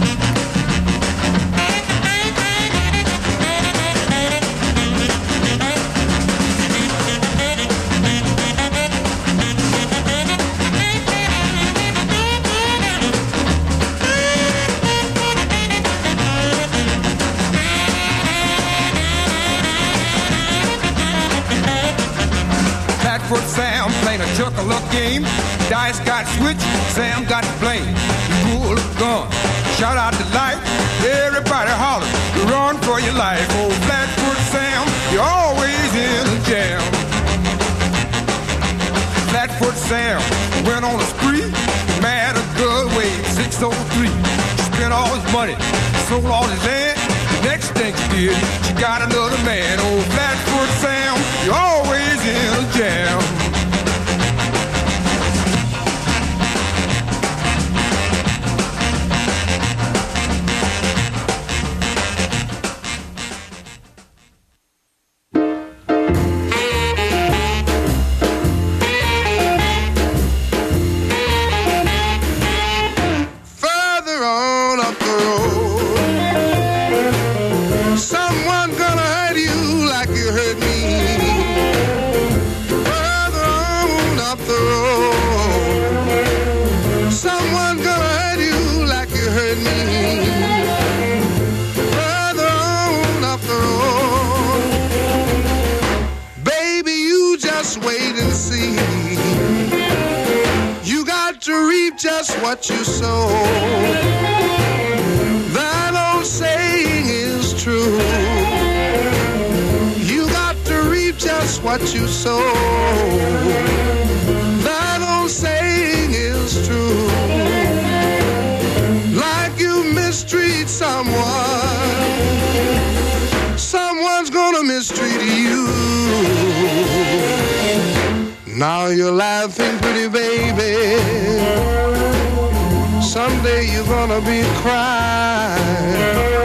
Flatfoot Sam playing a chuck-a-luck game. Dice got switched, Sam got to blame. He pulled a gun, shot out the light. Everybody hollered, run for your life. Oh, Flatfoot Sam, you're always in a jam. Flatfoot Sam went on a spree. Married a girl weighed six oh three. Spent all his money, sold all his land. The next thing she did, she got another man. Oh, Flatfoot Sam, you're always in a jam. Just what you sow. That old saying is true. You got to reap just what you sow. That old saying is true. Like you mistreat someone, someone's gonna mistreat you. Now you're laughing, pretty baby. Someday you're gonna be crying.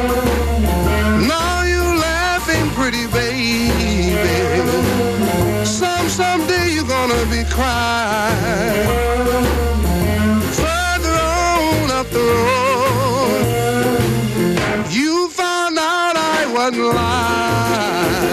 Now you're laughing, pretty baby. Some someday you're gonna be crying. Further on up the road, you found out I wasn't lying.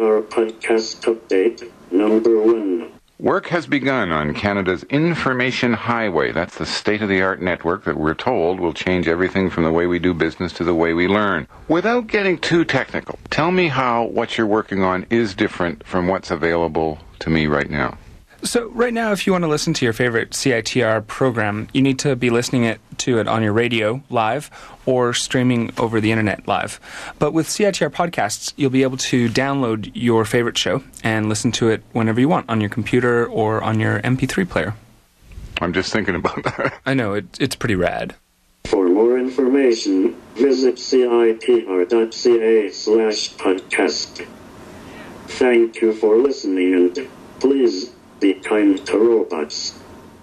R Podcast Update Number one. Work has begun on Canada's Information Highway. That's the state-of-the-art network that we're told will change everything from the way we do business to the way we learn. Without getting too technical, tell me how what you're working on is different from what's available to me right now. So right now, if you want to listen to your favorite C I T R program, you need to be listening it to it on your radio live or streaming over the internet live. But with C I T R podcasts, you'll be able to download your favorite show and listen to it whenever you want on your computer or on your M P three player. I'm just thinking about that. I know, it, it's pretty rad. For more information, visit citr.ca slash podcast. Thank you for listening, and please be kind to robots.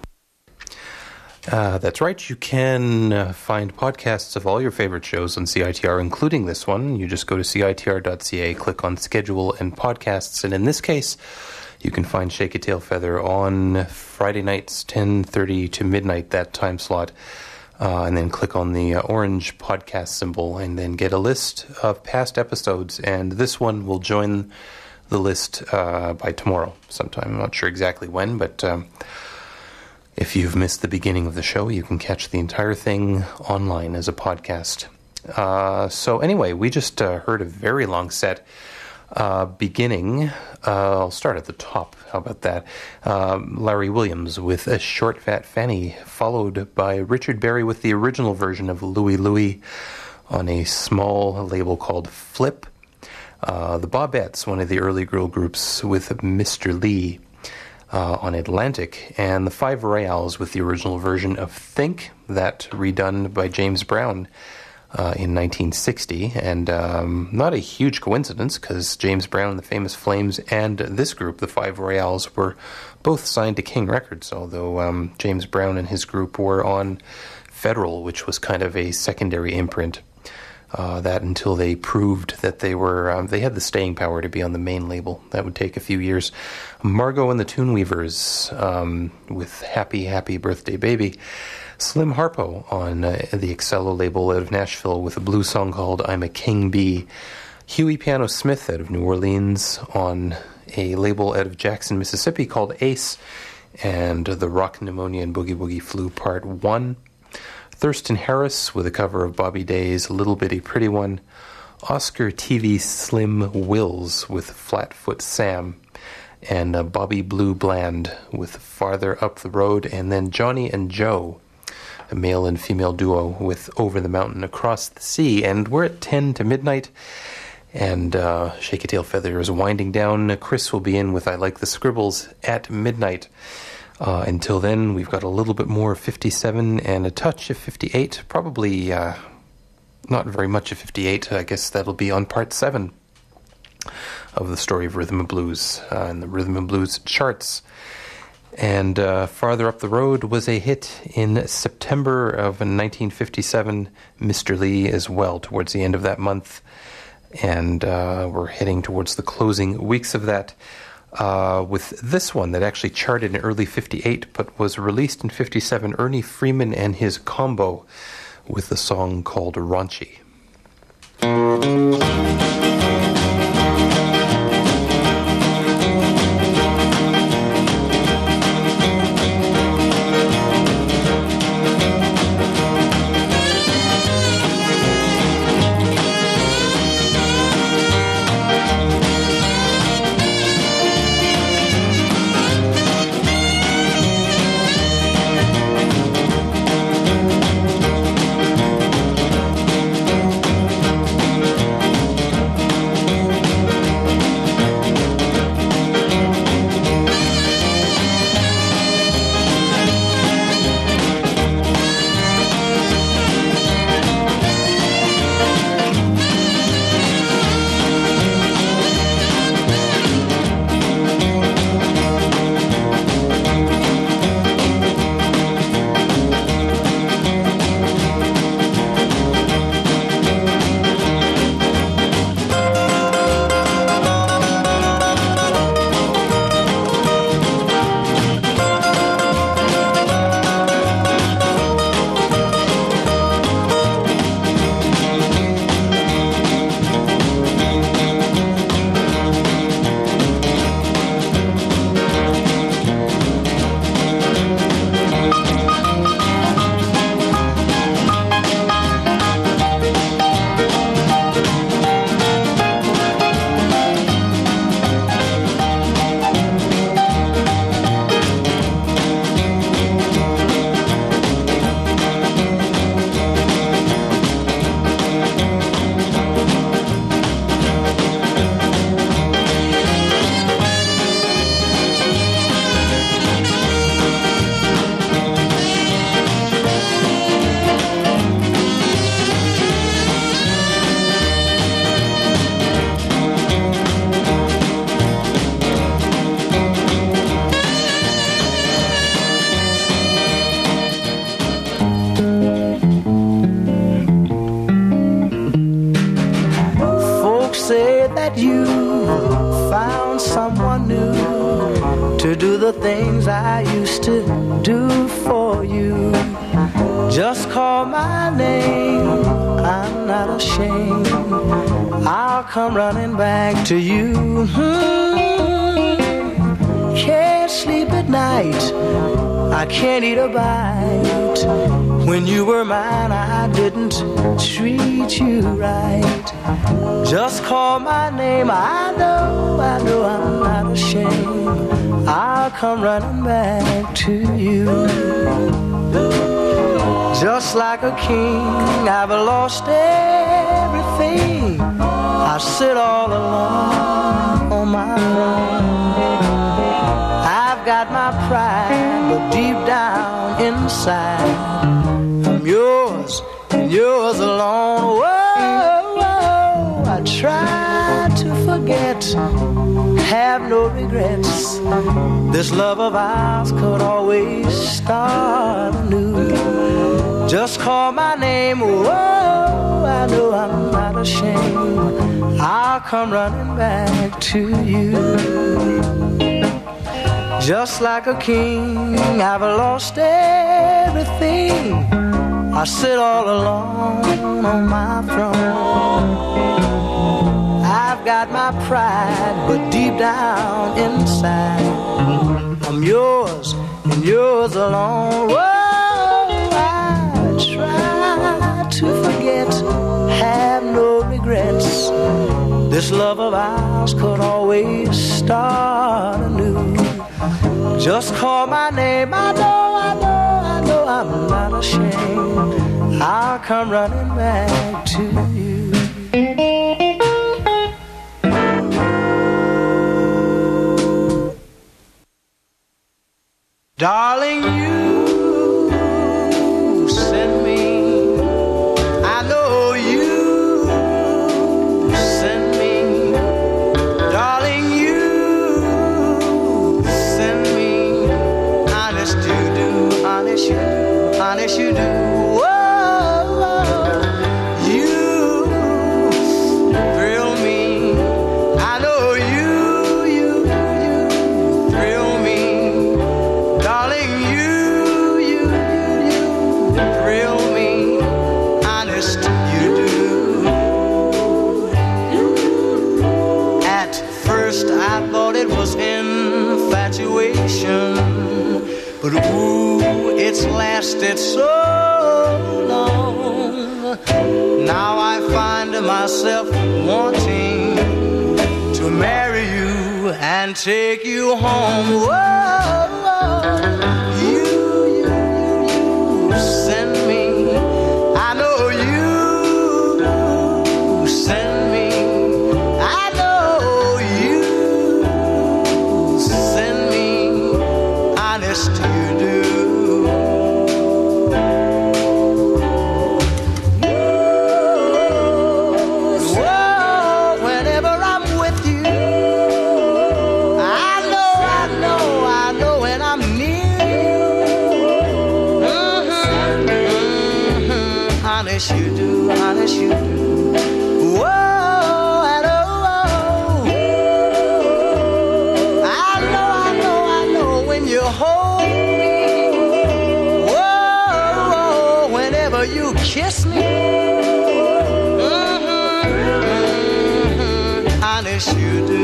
Uh, that's right. You can uh, find podcasts of all your favorite shows on C I T R, including this one. You just go to C I T R dot C A, click on Schedule and Podcasts, and in this case, you can find Shake a Tail Feather on Friday nights, ten thirty to midnight, that time slot, uh, and then click on the uh, orange podcast symbol, and then get a list of past episodes, and this one will join the list uh, by tomorrow sometime. I'm not sure exactly when, but um, if you've missed the beginning of the show, you can catch the entire thing online as a podcast. Uh, so anyway, we just uh, heard a very long set uh, beginning. Uh, I'll start at the top. How about that? Um, Larry Williams with A Short Fat Fanny, followed by Richard Berry with the original version of Louie Louie on a small label called Flip. Uh, the Bobettes, one of the early girl groups, with Mister Lee uh, on Atlantic, and the Five Royales with the original version of Think, that redone by James Brown uh, in nineteen sixty. And um, not a huge coincidence, because James Brown and the Famous Flames and this group, the Five Royales, were both signed to King Records, although um, James Brown and his group were on Federal, which was kind of a secondary imprint. Uh, that until they proved that they were, um, they had the staying power to be on the main label. That would take a few years. Margot and the Toonweavers um, with Happy, Happy Birthday Baby. Slim Harpo on uh, the Excello label out of Nashville with a blues song called I'm a King Bee. Huey Piano Smith out of New Orleans on a label out of Jackson, Mississippi called Ace, and the Rock Pneumonia and Boogie Woogie Flu Part one. Thurston Harris with a cover of Bobby Day's Little Bitty Pretty One. Oscar T V Slim Wills with Flatfoot Sam. And uh, Bobby Blue Bland with Farther Up the Road. And then Johnny and Joe, a male and female duo, with Over the Mountain Across the Sea. And we're at ten to midnight. And uh, Shake a Tail Feather is winding down. Chris will be in with I Like the Scribbles at midnight. Uh, until then, we've got a little bit more of fifty-seven and a touch of fifty-eight. Probably uh, not very much of fifty-eight. I guess that'll be on part seven of the story of Rhythm and Blues uh, in the Rhythm and Blues charts. And uh, Farther Up the Road was a hit in September of nineteen fifty-seven. Mister Lee as well towards the end of that month. And uh, we're heading towards the closing weeks of that. Uh, with this one that actually charted in early fifty-eight but was released in fifty-seven, Ernie Freeman and his combo with a song called Raunchy. someone new to do the things I used to do for you. Just call my name, I'm not ashamed. I'll come running back to you. Hmm. Can't sleep at night, I can't eat a bite. When you were mine, I didn't treat you right. Just call my name, I know, I know I'm not ashamed. I'll come running back to you. Just like a king, I've lost everything. I sit all alone on my throne. I've got my pride, but deep down inside, I'm yours and yours alone. Whoa, whoa, I try to forget, have no regrets. This love of ours could always start anew. Just call my name, whoa, I know I'm not ashamed. I'll come running back to you. Just like a king, I've lost everything. I sit all alone on my throne. I've got my pride, but deep down inside, I'm yours and yours alone. Whoa, I try to forget, have no regrets. This love of ours could always start anew. Just call my name, I know, I know, I know I'm not ashamed. I'll come running back to you. Darling, you send me, I know you send me. Darling, you send me. Honest you do, honest you do, honest you do. Whoa, you thrill me. I know you, you, you thrill me. Darling, you, you, you, you thrill me. Honest you do. At first I thought it was infatuation, but ooh, it's lasted so long. Now I find myself wanting to marry you and take you home. Whoa, whoa. You, you, you, you send me. I know you send me. I know you send me. Honest you do. Whoa, whenever I'm with you, I know, I know, I know when I'm near you. Mm-hmm, mm-hmm. Honest you do, honest you do. Whoa, I know, I know, I know, I know when you hold me. Whoa, whenever you kiss me. Mm-hmm, mm-hmm. Honest you do.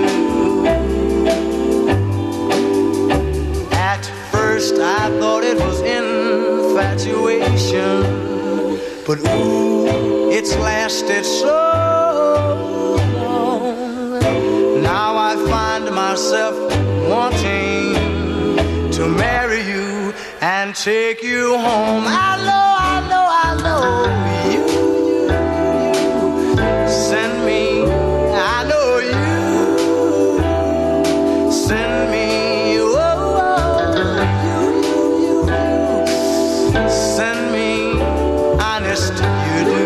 At first I thought it was infatuation, but ooh, it's lasted so long. Now I find myself wanting to marry you and take you home. I know, I know, I know you, you, you send me. I know you send me. Whoa, whoa. You, you, you, you send me. Honest you do.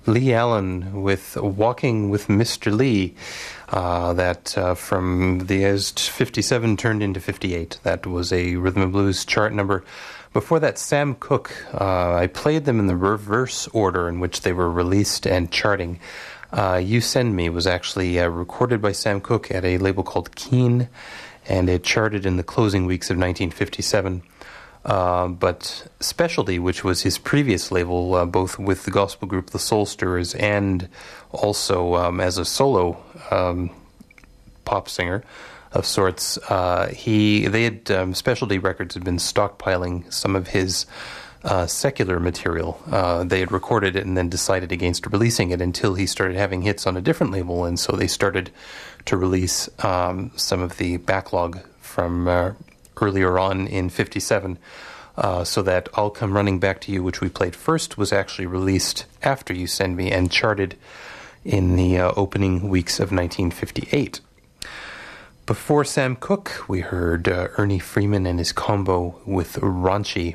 Lee Allen with Walking with Mister Lee. Uh, that uh, from the as fifty-seven turned into fifty-eight. That was a Rhythm and Blues chart number. Before that, Sam Cooke. Uh, I played them in the reverse order in which they were released and charting. Uh, You Send Me was actually uh, recorded by Sam Cooke at a label called Keen, and it charted in the closing weeks of nineteen fifty-seven. Uh, but Specialty, which was his previous label, uh, both with the gospel group The Soul Stirrers and also um, as a solo um, pop singer of sorts, uh, he they had um, Specialty Records had been stockpiling some of his uh, secular material. Uh, they had recorded it and then decided against releasing it until he started having hits on a different label, and so they started to release um, some of the backlog from uh, earlier on in fifty-seven. Uh, so that I'll Come Running Back to You, which we played first, was actually released after You Send Me and charted in the uh, opening weeks of nineteen fifty-eight. Before Sam Cooke, we heard uh, Ernie Freeman and his combo with Raunchy.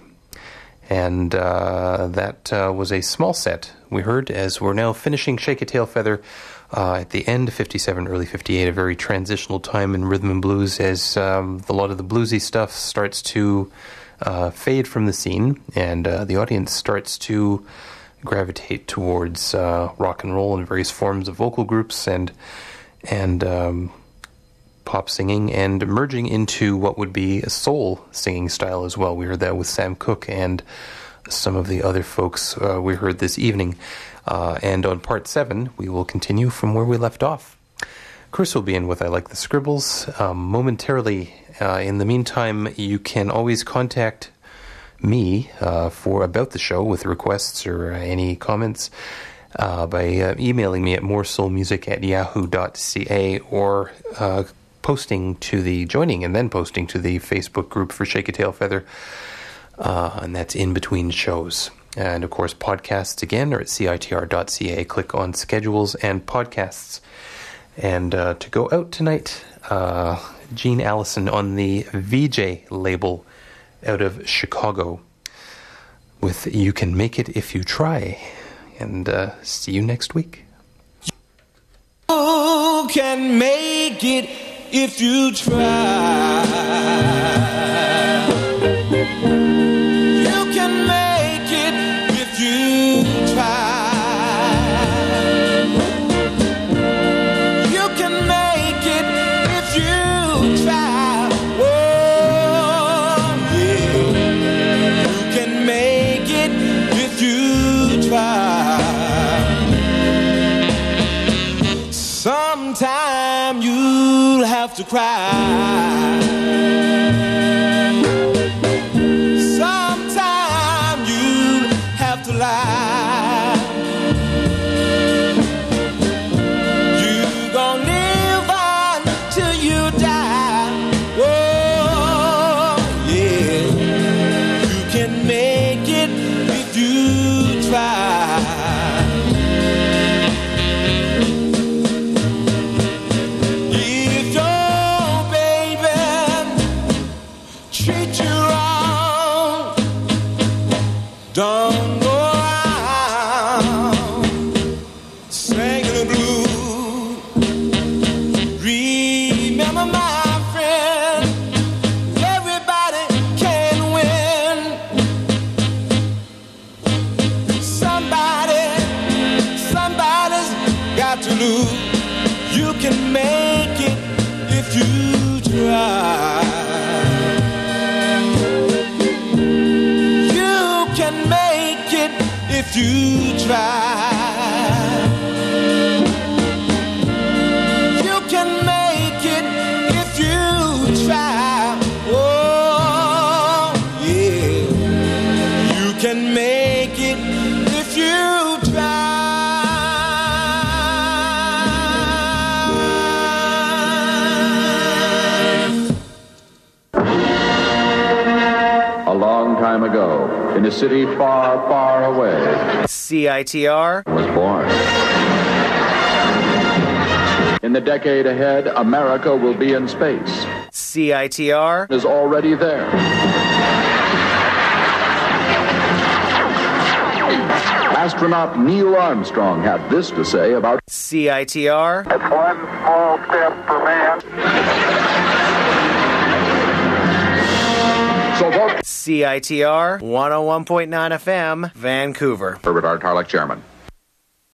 And uh, that uh, was a small set we heard, as we're now finishing Shake a Tail Feather uh, at the end of fifty-seven, early fifty-eight, a very transitional time in rhythm and blues as um, a lot of the bluesy stuff starts to uh, fade from the scene, and uh, the audience starts to gravitate towards uh, rock and roll and various forms of vocal groups and and um, pop singing, and merging into what would be a soul singing style as well. We heard that with Sam Cooke and some of the other folks uh, we heard this evening. Uh, and on part seven, we will continue from where we left off. Chris will be in with I Like the Scribbles um, momentarily. Uh, in the meantime, you can always contact me uh, for about the show with requests or uh, any comments uh, by uh, emailing me at moresoulmusic at yahoo dot ca or uh, posting to the joining and then posting to the Facebook group for Shake a Tail Feather, uh, and that's in between shows. And of course, podcasts again are at c i t r dot c a. Click on schedules and podcasts. And uh, to go out tonight, uh, Gene Allison on the V J label out of Chicago with You Can Make It If You Try. And uh, see you next week. You can make it if you try. You can make it if you try. You can make it if you try. Oh, yeah. You can make it if you try. Sometime you'll have to cry. Sometime you'll have to lie. You gon' live on till you die. Oh, yeah. You can make it if you try. Don't go around singing the blues. Remember, my friend, everybody can win. Somebody, somebody's got to lose. You can make it if you try. Can make it if you try. You can make it if you try. Oh, yeah. You can make it if you try. A long time ago, in a city far, far away, C I T R was born. In the decade ahead, America will be in space. C I T R is already there. Astronaut Neil Armstrong had this to say about C I T R. It's one small step for man. So vote C I T R one oh one point nine F M, Vancouver. Herbert R. Tarlek, Chairman.